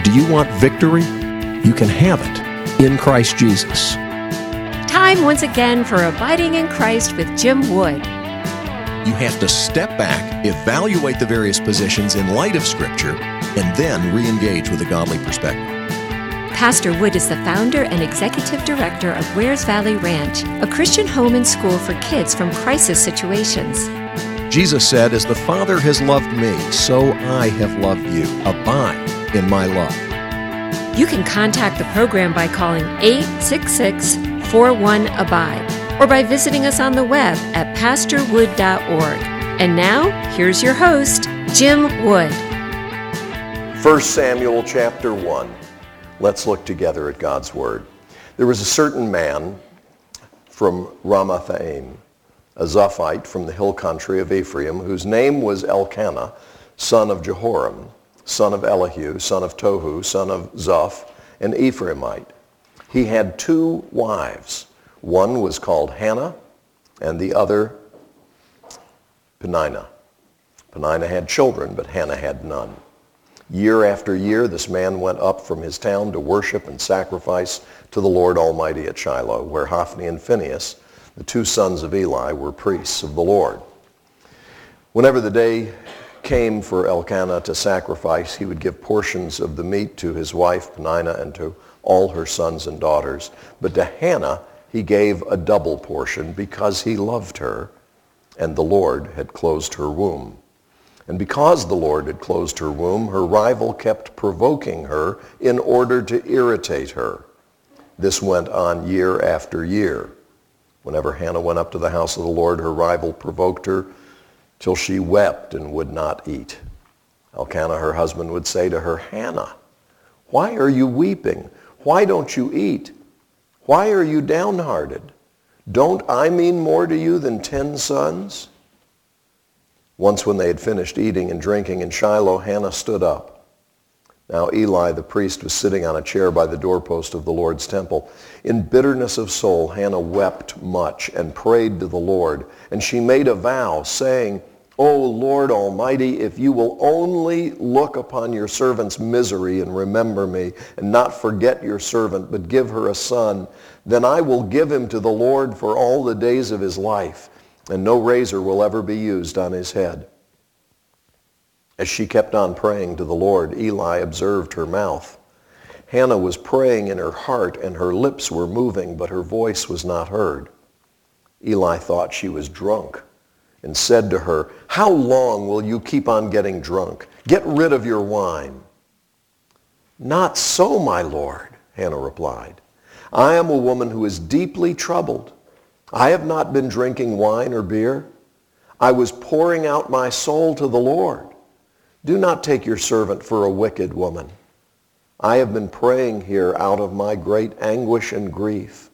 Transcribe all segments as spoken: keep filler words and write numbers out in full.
Do you want victory? You can have it in Christ Jesus. Time once again for Abiding in Christ with Jim Wood. You have to step back, evaluate the various positions in light of Scripture, and then re-engage with a godly perspective. Pastor Wood is the founder and executive director of Wares Valley Ranch, a Christian home and school for kids from crisis situations. Jesus said, "As the Father has loved me, so I have loved you. Abide in my love." You can contact the program by calling eight six six, four one, ABIDE or by visiting us on the web at pastor wood dot org. And now, here's your host, Jim Wood. First Samuel chapter one. Let's look together at God's Word. There was a certain man from Ramathaim, a Zophite from the hill country of Ephraim, whose name was Elkanah, son of Jehoram, son of Elihu, son of Tohu, son of Zoph, an Ephraimite. He had two wives. One was called Hannah, and the other Peninnah. Peninnah had children, but Hannah had none. Year after year, this man went up from his town to worship and sacrifice to the Lord Almighty at Shiloh, where Hophni and Phinehas, the two sons of Eli, were priests of the Lord. Whenever the day came for Elkanah to sacrifice, he would give portions of the meat to his wife Peninnah and to all her sons and daughters. But to Hannah he gave a double portion because he loved her, and the Lord had closed her womb. And because the Lord had closed her womb, her rival kept provoking her in order to irritate her. This went on year after year. Whenever Hannah went up to the house of the Lord, her rival provoked her till she wept and would not eat. Elkanah, her husband, would say to her, "Hannah, why are you weeping? Why don't you eat? Why are you downhearted? Don't I mean more to you than ten sons?" Once when they had finished eating and drinking in Shiloh, Hannah stood up. Now Eli the priest was sitting on a chair by the doorpost of the Lord's temple. In bitterness of soul, Hannah wept much and prayed to the Lord. And she made a vow, saying, "O Lord Almighty, if you will only look upon your servant's misery and remember me, and not forget your servant, but give her a son, then I will give him to the Lord for all the days of his life, and no razor will ever be used on his head." As she kept on praying to the Lord, Eli observed her mouth. Hannah was praying in her heart, and her lips were moving, but her voice was not heard. Eli thought she was drunk and said to her, "How long will you keep on getting drunk? Get rid of your wine." "Not so, my Lord," Hannah replied. "I am a woman who is deeply troubled. I have not been drinking wine or beer. I was pouring out my soul to the Lord. Do not take your servant for a wicked woman. I have been praying here out of my great anguish and grief."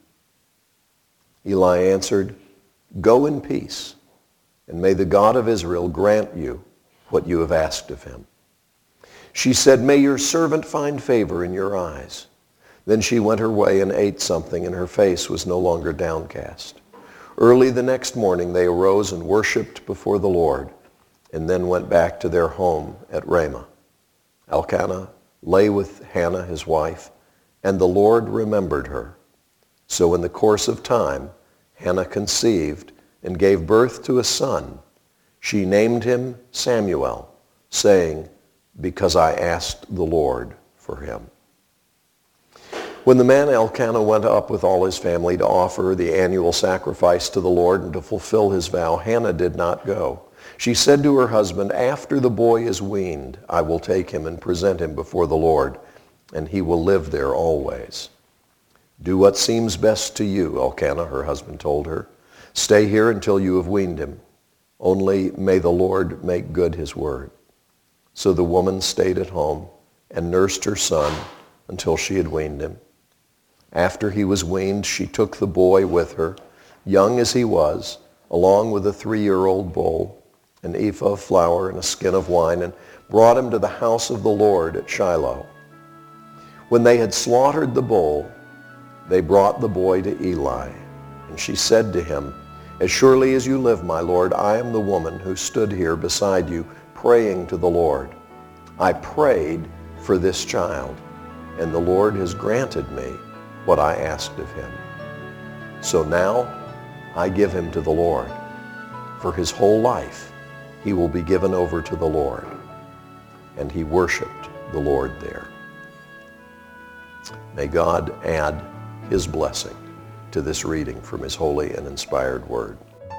Eli answered, "Go in peace, and may the God of Israel grant you what you have asked of him." She said, "May your servant find favor in your eyes." Then she went her way and ate something, and her face was no longer downcast. Early the next morning they arose and worshipped before the Lord, and then went back to their home at Ramah. Elkanah lay with Hannah his wife, and the Lord remembered her. So in the course of time, Hannah conceived and gave birth to a son. She named him Samuel, saying, "Because I asked the Lord for him." When the man Elkanah went up with all his family to offer the annual sacrifice to the Lord and to fulfill his vow, Hannah did not go. She said to her husband, "After the boy is weaned, I will take him and present him before the Lord, and he will live there always." "Do what seems best to you," Elkanah, her husband, told her. "Stay here until you have weaned him. Only may the Lord make good his word." So the woman stayed at home and nursed her son until she had weaned him. After he was weaned, she took the boy with her, young as he was, along with a three-year-old bull, an ephah of flour, and a skin of wine, and brought him to the house of the Lord at Shiloh. When they had slaughtered the bull, they brought the boy to Eli. And she said to him, "As surely as you live, my Lord, I am the woman who stood here beside you, praying to the Lord. I prayed for this child, and the Lord has granted me what I asked of him. So now I give him to the Lord. For his whole life he will be given over to the Lord. And he worshiped the Lord there. May God add his blessing to this reading from his holy and inspired word.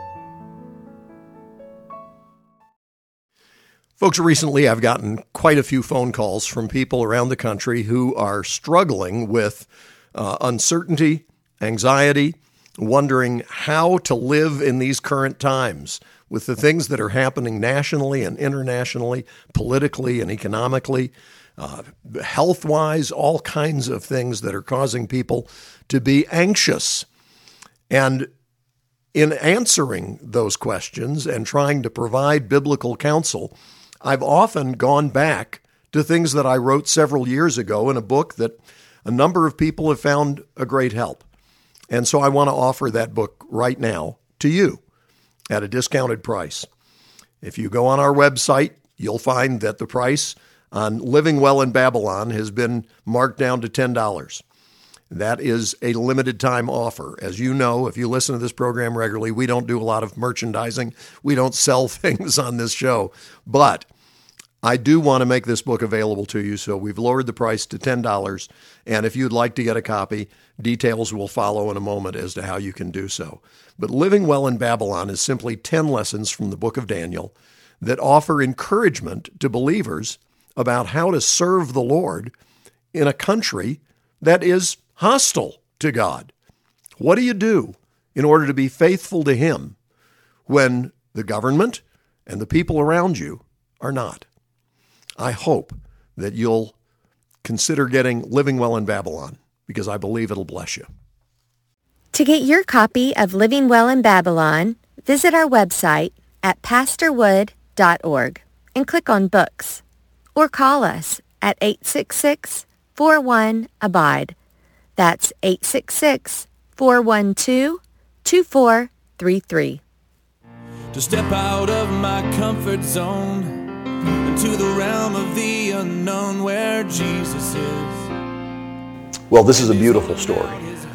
Folks, recently I've gotten quite a few phone calls from people around the country who are struggling with uh, uncertainty, anxiety, wondering how to live in these current times with the things that are happening nationally and internationally, politically and economically, uh, health-wise, all kinds of things that are causing people to be anxious. And in answering those questions and trying to provide biblical counsel, I've often gone back to things that I wrote several years ago in a book that a number of people have found a great help. And so I want to offer that book right now to you at a discounted price. If you go on our website, you'll find that the price on Living Well in Babylon has been marked down to ten dollars. That is a limited time offer. As you know, if you listen to this program regularly, we don't do a lot of merchandising. We don't sell things on this show. But I do want to make this book available to you, so we've lowered the price to ten dollars. And if you'd like to get a copy, details will follow in a moment as to how you can do so. But Living Well in Babylon is simply ten lessons from the book of Daniel that offer encouragement to believers about how to serve the Lord in a country that is hostile to God. What do you do in order to be faithful to him when the government and the people around you are not? I hope that you'll consider getting Living Well in Babylon, because I believe it'll bless you. To get your copy of Living Well in Babylon, visit our website at pastor wood dot org and click on Books, or call us at eight six six, four one, abide. That's eight six six, four one two, two four three three. To step out of my comfort zone into the realm of the unknown where Jesus is. Well, this is a beautiful story.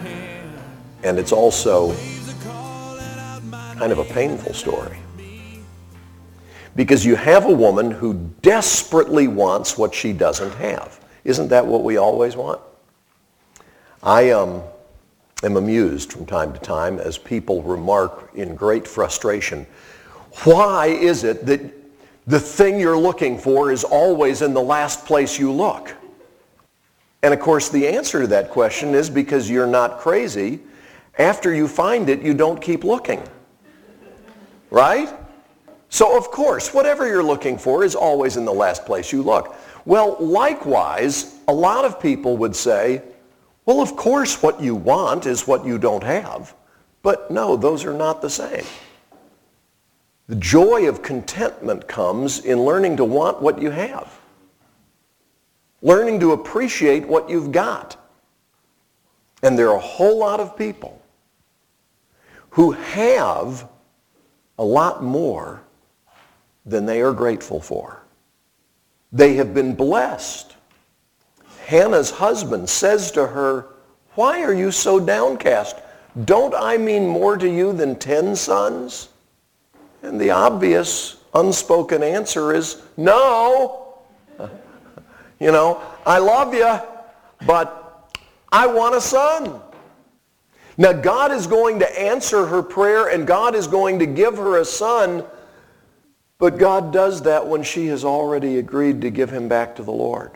And it's also kind of a painful story. Because you have a woman who desperately wants what she doesn't have. Isn't that what we always want? I um, am amused from time to time as people remark in great frustration, why is it that the thing you're looking for is always in the last place you look? And of course the answer to that question is because you're not crazy. After you find it, you don't keep looking. Right? So of course, whatever you're looking for is always in the last place you look. Well, likewise, a lot of people would say, well, of course what you want is what you don't have. But no, those are not the same. The joy of contentment comes in learning to want what you have. Learning to appreciate what you've got. And there are a whole lot of people who have a lot more than they are grateful for. They have been blessed. Hannah's husband says to her, why are you so downcast? Don't I mean more to you than ten sons? And the obvious unspoken answer is, no. You know, I love you, but I want a son. Now God is going to answer her prayer and God is going to give her a son, but God does that when she has already agreed to give him back to the Lord.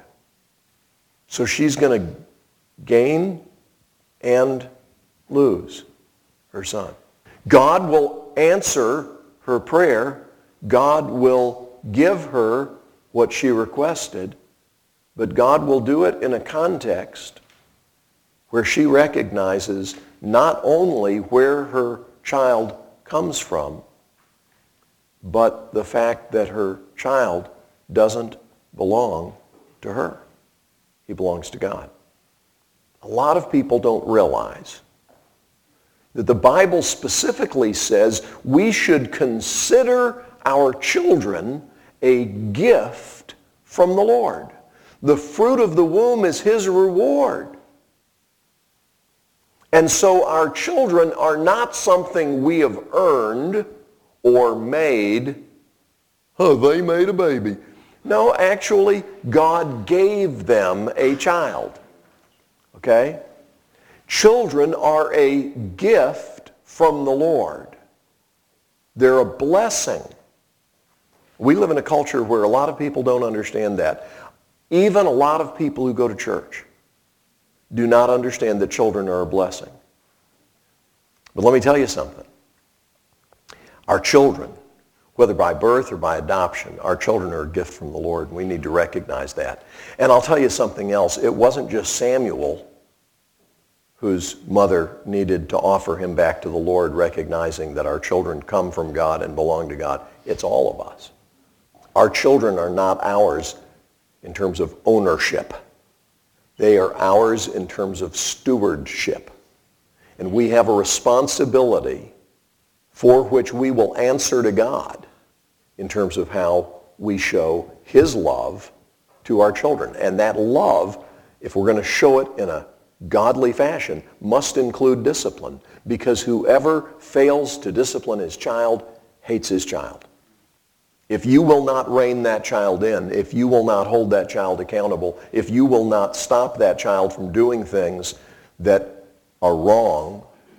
So she's going to gain and lose her son. God will answer her prayer. God will give her what she requested, but God will do it in a context where she recognizes not only where her child comes from, but the fact that her child doesn't belong to her. He belongs to God. A lot of people don't realize that the Bible specifically says we should consider our children a gift from the Lord. The fruit of the womb is his reward. And so our children are not something we have earned or made. Oh, they made a baby. No, actually, God gave them a child. Okay? Children are a gift from the Lord. They're a blessing. We live in a culture where a lot of people don't understand that. Even a lot of people who go to church do not understand that children are a blessing. But let me tell you something. Our children, whether by birth or by adoption, our children are a gift from the Lord, and we need to recognize that. And I'll tell you something else. It wasn't just Samuel whose mother needed to offer him back to the Lord, recognizing that our children come from God and belong to God. It's all of us. Our children are not ours in terms of ownership. They are ours in terms of stewardship. And we have a responsibility for which we will answer to God in terms of how we show his love to our children. And that love, if we're going to show it in a godly fashion, must include discipline, because whoever fails to discipline his child hates his child. If you will not rein that child in, if you will not hold that child accountable, if you will not stop that child from doing things that are wrong,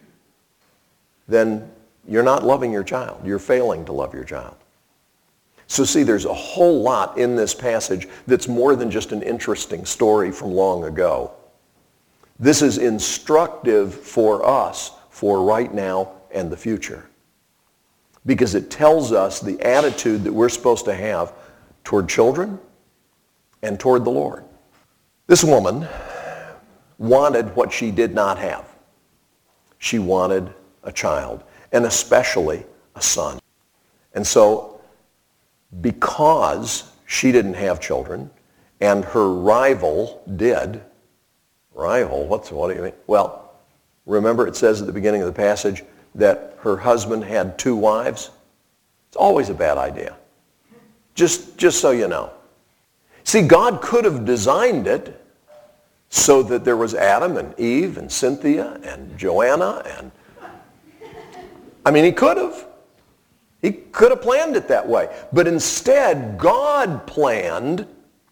then you're not loving your child. You're failing to love your child. So see, there's a whole lot in this passage that's more than just an interesting story from long ago. This is instructive for us for right now and the future, because it tells us the attitude that we're supposed to have toward children and toward the Lord. This woman wanted what she did not have. She wanted a child, and especially a son. And so, because she didn't have children, and her rival did, rival, what's, what do you mean? Well, remember it says at the beginning of the passage that her husband had two wives? It's always a bad idea. Just, just so you know. See, God could have designed it so that there was Adam and Eve and Cynthia and Joanna and... I mean, he could have. He could have planned it that way. But instead, God planned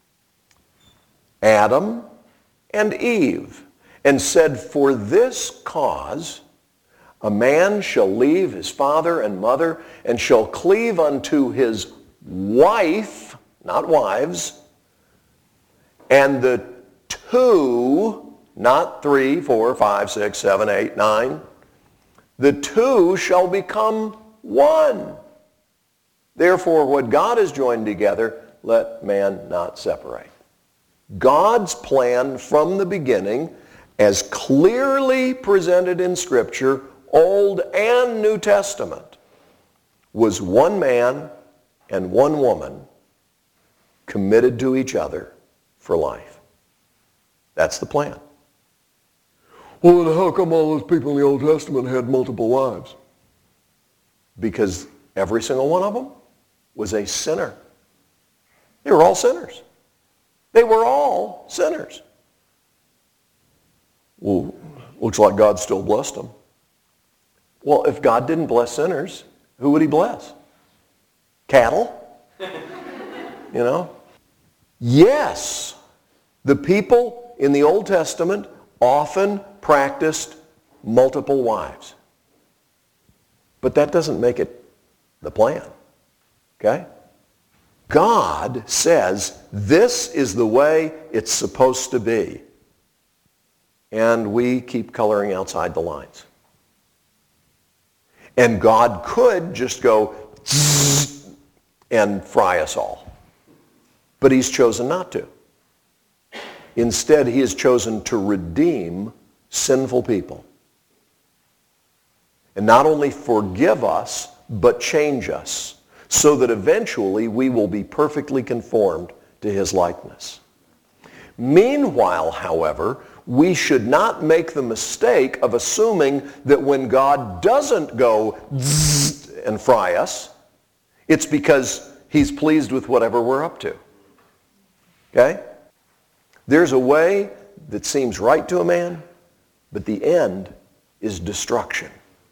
Adam and Eve and said, for this cause a man shall leave his father and mother and shall cleave unto his wife, not wives, and the two, not three, four, five, six, seven, eight, nine, the two shall become one. Therefore, what God has joined together, let man not separate. God's plan from the beginning, as clearly presented in Scripture, Old and New Testament, was one man and one woman committed to each other for life. That's the plan. Well, then how come all those people in the Old Testament had multiple wives? Because every single one of them was a sinner. They were all sinners. They were all sinners. Well, looks like God still blessed them. Well, if God didn't bless sinners, who would he bless? Cattle? You know? Yes, the people in the Old Testament often practiced multiple wives. But that doesn't make it the plan. Okay? God says this is the way it's supposed to be. And we keep coloring outside the lines. And God could just go and fry us all. But he's chosen not to. Instead, he has chosen to redeem sinful people. And not only forgive us, but change us, so that eventually we will be perfectly conformed to his likeness. Meanwhile, however, we should not make the mistake of assuming that when God doesn't go and fry us, it's because he's pleased with whatever we're up to. Okay? There's a way that seems right to a man, but the end is destruction.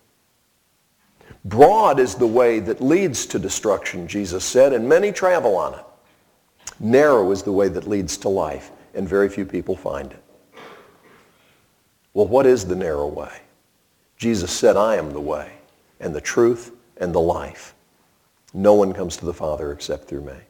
Broad is the way that leads to destruction, Jesus said, and many travel on it. Narrow is the way that leads to life, and very few people find it. Well, what is the narrow way? Jesus said, I am the way, and the truth, and the life. No one comes to the Father except through me.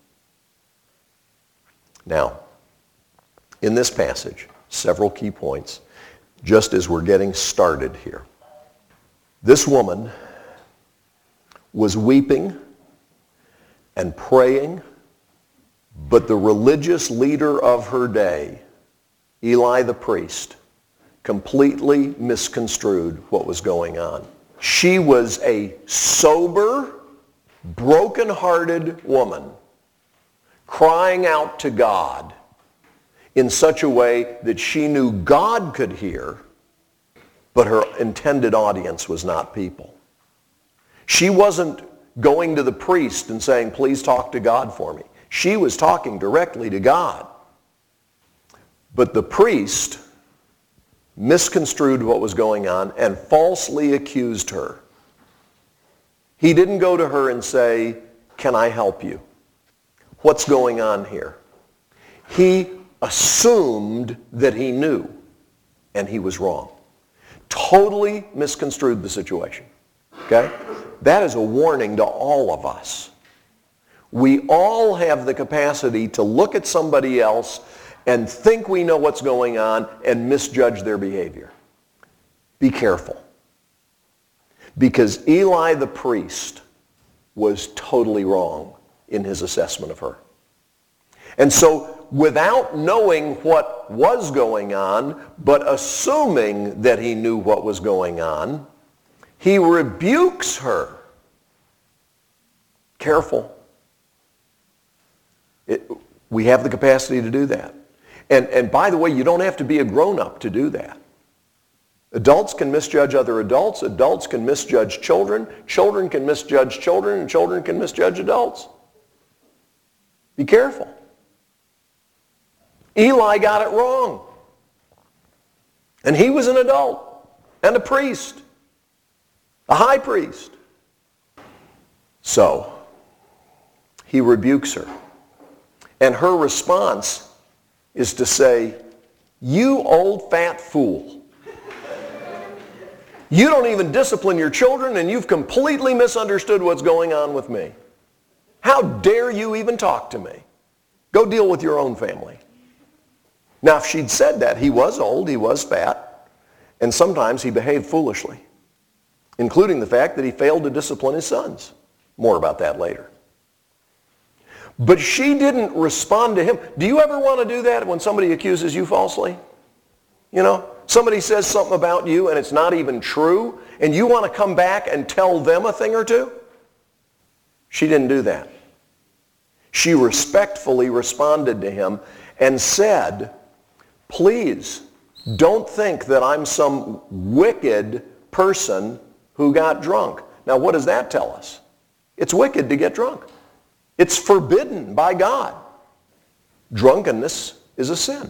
Now, in this passage, several key points, just as we're getting started here. This woman was weeping and praying, but the religious leader of her day, Eli the priest, completely misconstrued what was going on. She was a sober, broken-hearted woman crying out to God in such a way that she knew God could hear, but her intended audience was not people. She wasn't going to the priest and saying, please talk to God for me. She was talking directly to God. But the priest misconstrued what was going on and falsely accused her. He didn't go to her and say, can I help you? What's going on here? He assumed that he knew, and he was wrong. Totally misconstrued the situation. Okay? That is a warning to all of us. We all have the capacity to look at somebody else and think we know what's going on and misjudge their behavior. Be careful. Because Eli the priest was totally wrong in his assessment of her. And so, without knowing what was going on, but assuming that he knew what was going on, he rebukes her. Careful. It, we have the capacity to do that. And, and by the way, you don't have to be a grown-up to do that. Adults can misjudge other adults. Adults can misjudge children. Children can misjudge children, and children can misjudge adults. Be careful. Eli got it wrong. And he was an adult and a priest, a high priest. So, he rebukes her. And her response is to say, you old fat fool. You don't even discipline your children, and you've completely misunderstood what's going on with me. How dare you even talk to me? Go deal with your own family. Now, if she'd said that, he was old, he was fat, and sometimes he behaved foolishly, including the fact that he failed to discipline his sons. More about that later. But she didn't respond to him. Do you ever want to do that when somebody accuses you falsely? You know, somebody says something about you and it's not even true, and you want to come back and tell them a thing or two? She didn't do that. She respectfully responded to him and said, please, don't think that I'm some wicked person who got drunk. Now, what does that tell us? It's wicked to get drunk. It's forbidden by God. Drunkenness is a sin.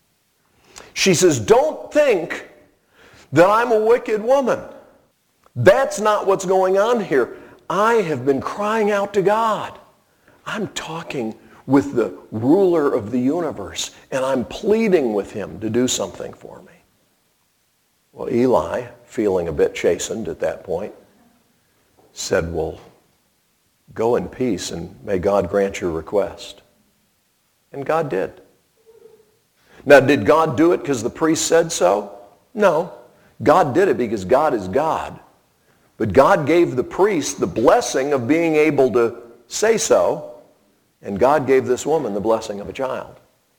She says, don't think that I'm a wicked woman. That's not what's going on here. I have been crying out to God. I'm talking with the ruler of the universe, and I'm pleading with him to do something for me. Well, Eli, feeling a bit chastened at that point, said, well, go in peace, and may God grant your request. And God did. Now, did God do it because the priest said so? No. God did it because God is God. But God gave the priest the blessing of being able to say so, and God gave this woman the blessing of a child.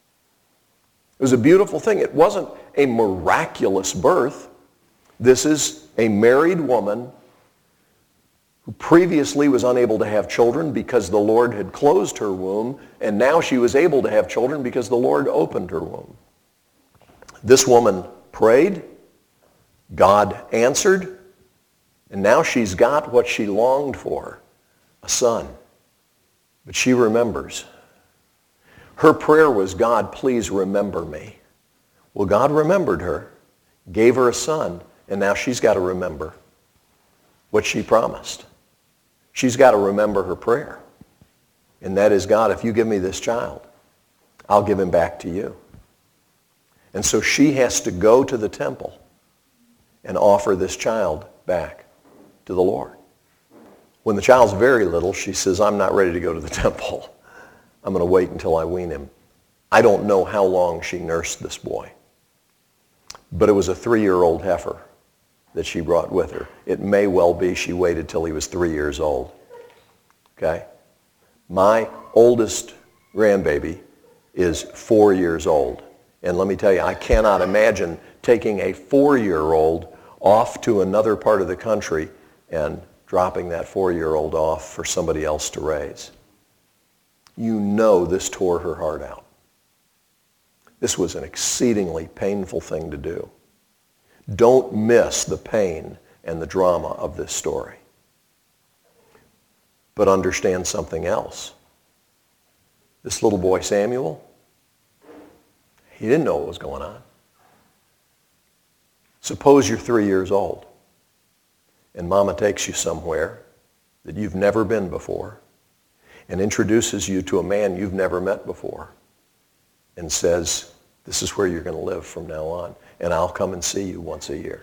It was a beautiful thing. It wasn't a miraculous birth. This is a married woman who previously was unable to have children because the Lord had closed her womb, and now she was able to have children because the Lord opened her womb. This woman prayed, God answered, and now she's got what she longed for, a son. But she remembers. Her prayer was, God, please remember me. Well, God remembered her, gave her a son, and now she's got to remember what she promised. She's got to remember her prayer. And that is, God, if you give me this child, I'll give him back to you. And so she has to go to the temple and offer this child back to the Lord. When the child's very little, she says, I'm not ready to go to the temple. I'm going to wait until I wean him. I don't know how long she nursed this boy. But it was a three-year-old heifer that she brought with her. It may well be she waited till he was three years old. Okay? My oldest grandbaby is four years old. And let me tell you, I cannot imagine taking a four-year-old off to another part of the country and dropping that four-year-old off for somebody else to raise. You know this tore her heart out. This was an exceedingly painful thing to do. Don't miss the pain and the drama of this story. But understand something else. This little boy Samuel, he didn't know what was going on. Suppose you're three years old and Mama takes you somewhere that you've never been before and introduces you to a man you've never met before and says, this is where you're going to live from now on, and I'll come and see you once a year.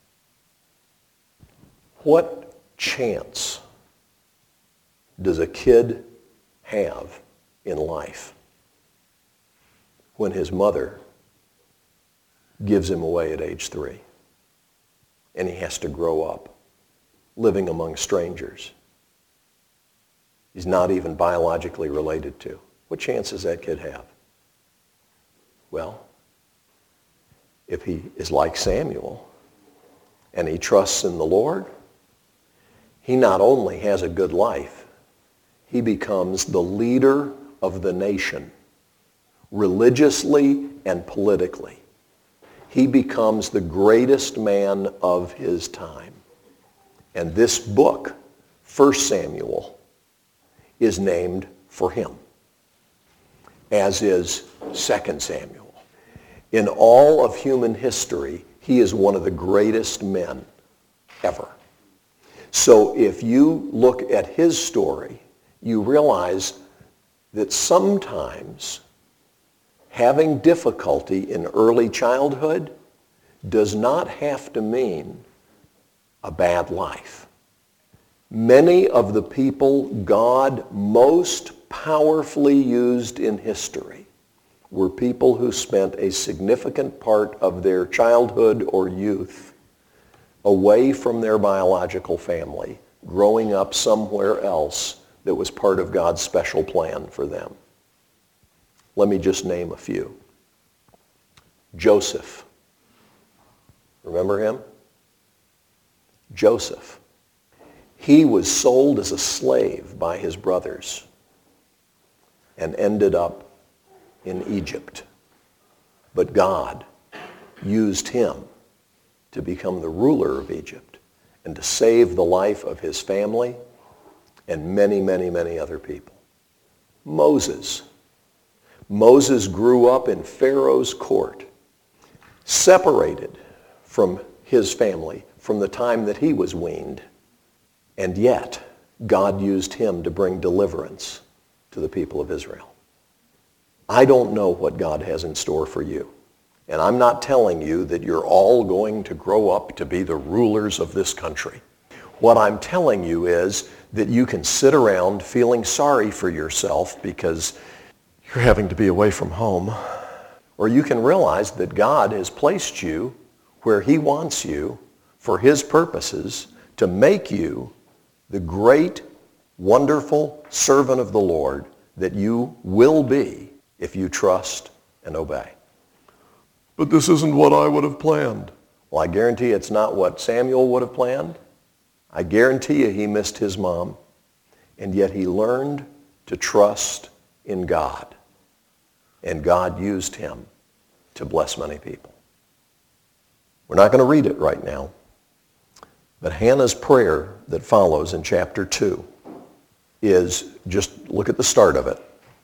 What chance does a kid have in life when his mother gives him away at age three and he has to grow up living among strangers he's not even biologically related to? What chance does that kid have? Well, if he is like Samuel and he trusts in the Lord, he not only has a good life, he becomes the leader of the nation, religiously and politically. He becomes the greatest man of his time. And this book, First Samuel, is named for him, as is Second Samuel. In all of human history, he is one of the greatest men ever. So if you look at his story, you realize that sometimes having difficulty in early childhood does not have to mean a bad life. Many of the people God most powerfully used in history were people who spent a significant part of their childhood or youth away from their biological family, growing up somewhere else that was part of God's special plan for them. Let me just name a few. Joseph. Remember him? Joseph. He was sold as a slave by his brothers and ended up in Egypt. But God used him to become the ruler of Egypt and to save the life of his family and many, many, many other people. Moses. Moses grew up in Pharaoh's court, separated from his family from the time that he was weaned, and yet God used him to bring deliverance to the people of Israel. I don't know what God has in store for you. And I'm not telling you that you're all going to grow up to be the rulers of this country. What I'm telling you is that you can sit around feeling sorry for yourself because you're having to be away from home. Or you can realize that God has placed you where he wants you for his purposes to make you the great, wonderful servant of the Lord that you will be if you trust and obey. But this isn't what I would have planned. Well, I guarantee it's not what Samuel would have planned. I guarantee you he missed his mom, and yet he learned to trust in God. And God used him to bless many people. We're not going to read it right now, but Hannah's prayer that follows in chapter two is, just look at the start of it.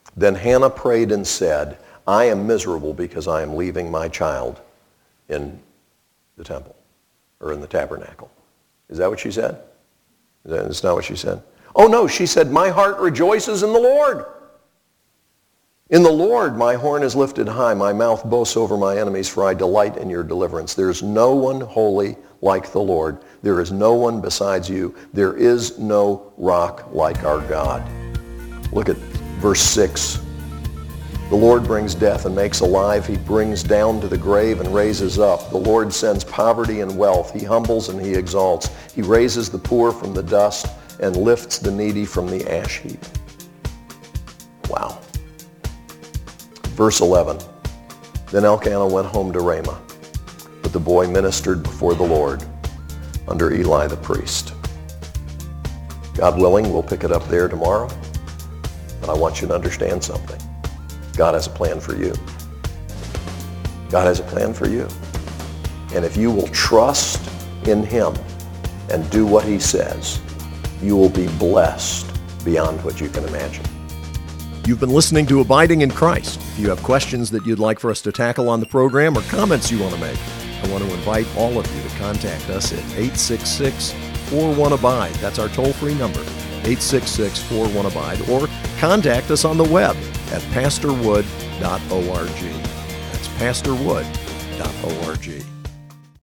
Then Hannah prayed and said, I am miserable because I am leaving my child in the temple or in the tabernacle. Is that what she said? Is that, that's not what she said? Oh no, she said, my heart rejoices in the Lord. In the Lord my horn is lifted high, my mouth boasts over my enemies, for I delight in your deliverance. There is no one holy like the Lord. There is no one besides you. There is no rock like our God. Look at verse six. The Lord brings death and makes alive. He brings down to the grave and raises up. The Lord sends poverty and wealth. He humbles and he exalts. He raises the poor from the dust and lifts the needy from the ash heap. Wow. Verse eleven. Then Elkanah went home to Ramah, but the boy ministered before the Lord under Eli the priest. God willing, we'll pick it up there tomorrow. But I want you to understand something. God has a plan for you. God has a plan for you. And if you will trust in him and do what he says, you will be blessed beyond what you can imagine. You've been listening to Abiding in Christ. If you have questions that you'd like for us to tackle on the program or comments you want to make, I want to invite all of you to contact us at eight six six, four one, abide. That's our toll-free number, eight six six, four one, abide. Or contact us on the web at pastor wood dot org. That's pastor wood dot org.